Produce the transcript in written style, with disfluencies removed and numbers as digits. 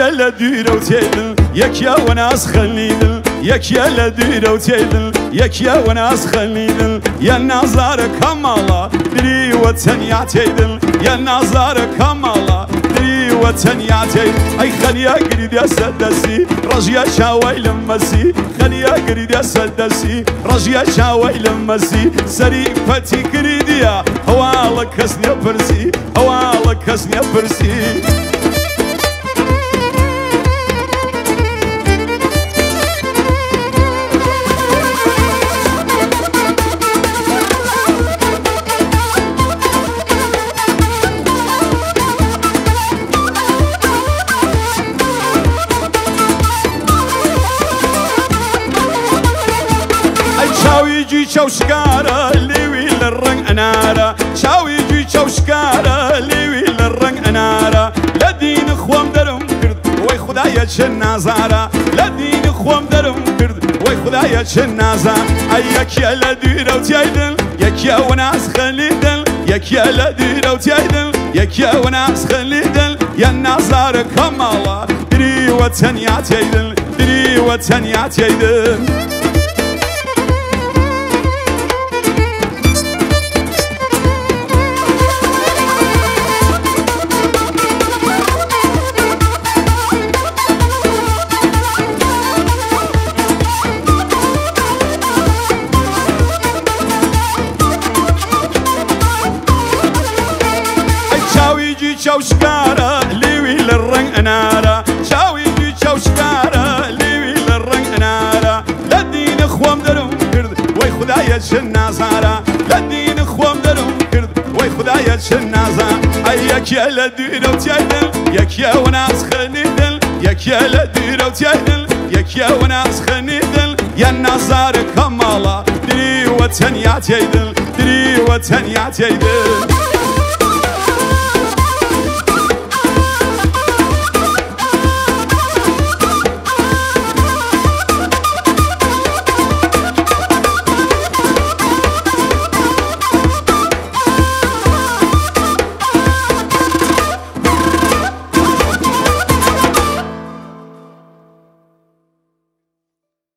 يا دويرة وتيدل يك يا وناس خليدل يك يا دويرة وتيدل يك يا وناس خليدل يا نازار كمالا دري وطن يا تيدل يا نازار كمالا دري وطن يا تيدل أي خليا قريد يا سدسي رجيا شاوي لمسي خليا قريد يا سدسي رجيا شاوي لمسي سري فتي قريد يا هوالك كسني برسي هوالك كسني برسي شاويجي شوشكارا ليوي للرنگ انارا شاويجي شوشكارا ليوي للرنگ انارا لدين خوام درم کرد وای خدایا چه نازارا لدين خوام درم کرد وای خدایا چه نازار ایک یا لدیرو تیدل یک یا وناس خلیدل یک یا لدیرو تیدل یک یا وناس خلیدل یا نازار کمالا دری وطن یا تیدل دری وطن یا تیدل شوشكارا ليوي للرنگ انارا شاويجي شوشكارا ليوي للرنگ انارا لدين خوام درم کرد وای خدایا چه نازارا لدين خوام درم کرد وای خدایا چه نازار ایک یا لدیرو تیدل یک یا وناس خلیدل یک یا لدیرو تیدل یک یا وناس خلیدل یا نازار کمالا دری وطن یا تیدل دری وطن یا تیدل